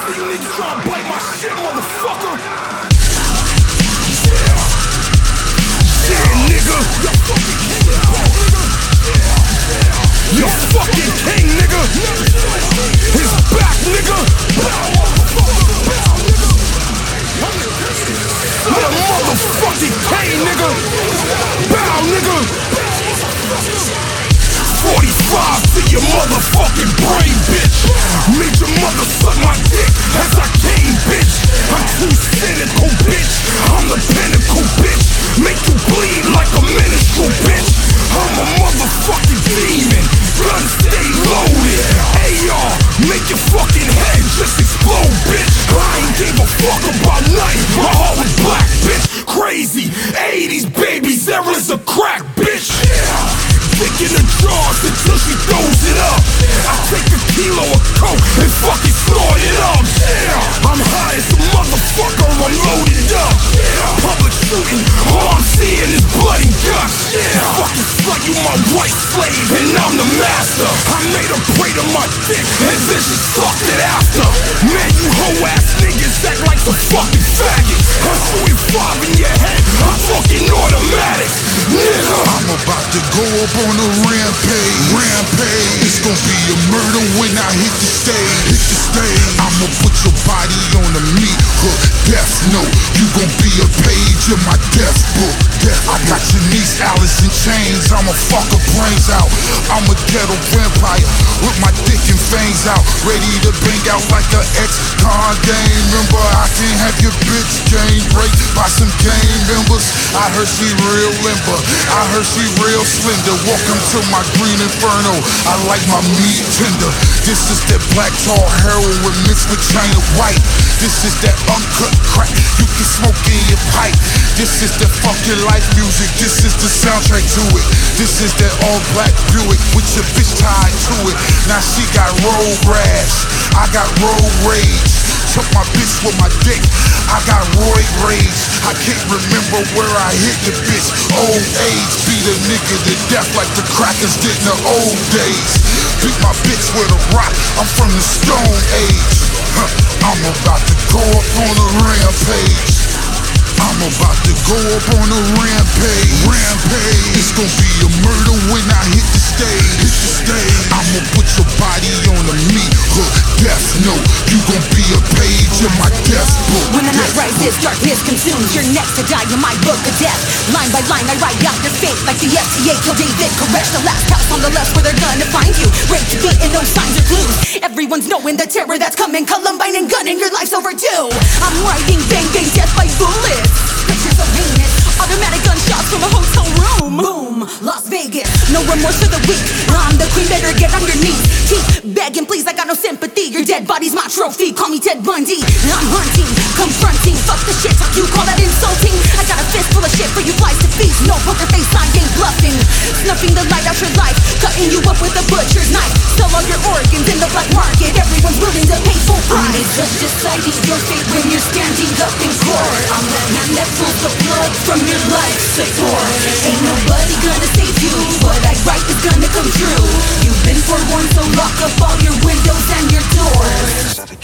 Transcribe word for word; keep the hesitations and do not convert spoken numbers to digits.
You niggas tryna bite my shit, motherfucker. Yeah, nigga. You're fucking king, nigga. His back, nigga. I'm a motherfucking king, nigga. Bow, nigga. forty-five to your motherfucking brain, bitch. Made your mother suck my dick as I came, bitch. I'm too cynical, bitch. I'm the pinnacle, bitch. Make you bleed like a minstrel, bitch. I'm a motherfucking demon. Gun stay loaded. A R, make your fucking head just explode, bitch. I ain't gave a fuck about night. My heart was black, bitch. Crazy eighties babies, there is a crack, bitch. Dick in the drawers until she throws it up. I take a kilo of coke and fucking snort it up. I'm high as a motherfucker, I'm loaded up. Public shooting, all I'm seeing is blood and guts. Fucking slut, you my white slave and I'm the master. I made her pray to my dick and then she sucked it after. Man, you hoe ass niggas act like some fucking faggots. I'm shooting five in your head, I'm fucking automatic. Nigga, I'm about to go up on a rampage. Rampage. It's gonna be a murder when I hit the stage. Hit the stage. I'ma put your body on a meat hook. Death note. You gon' be a page in my death book. Death. I got your niece Alice in chains. I'ma fuck her brains out. I'm a ghetto vampire with my dick and fangs out, ready to bang out like a ex-con gang member. I can't have your bitch gang raped by some gang members. I heard she real limber. I heard she real slender. Welcome to my green inferno. I like my meat tender. This is that black tar heroin mixed with China white. This is that uncut crack you can smoke in your pipe. This is that fucking life music. This is the soundtrack to it. This is that all black Buick with your bitch tied to it. Now she got road rash. I got road rage. Took my bitch with my dick. I got roid rage. I can't remember where I hit the bitch. Old age. Beat a nigga to death like the crackers did in the old days. Beat my bitch with a rock. I'm from the Stone Age. Huh. I'm about to go up on a rampage. I'm about to go up on a rampage. Rampage. It's gonna be a murder when I hit the stage. Hit the stage. I'ma put your body on a meat hook. Death note. You gon' be a page in my death book. When the night rises, darkness consumes. You're next to die in my book of death. Line by line, I write out your fate like the F T A killed David Koresh. The last house on the left where they're gonna find you. Raped, beaten, no signs or clues. Everyone's knowing the terror that's coming. Columbine and gunning, your life's overdue. I'm writing bang bang death by bullets. Pictures of heinous, automatic gunshots from a hotel room. Boom, Las Vegas, no remorse for the weak. I'm the queen, better get on your knees. Keep begging, please, I got no sympathy. Your dead body's my trophy, call me Ted Bundy. I'm hunting, confronting, fuck the shit talk, you call that insulting? I got a fist full of shit for you flies to feast. No poker face, I ain't bluffing. Snuffing the light out your life, cutting you up with a butcher's knife. Sell all your organs in the black market, everyone's willing to pay full price. It's just deciding your fate when you're standing up in court. I'm the hand that pulls the blood from your life support. Ain't nobody gonna save you, what I write is gonna come true. You've been forewarned, so lock up all your windows and your doors.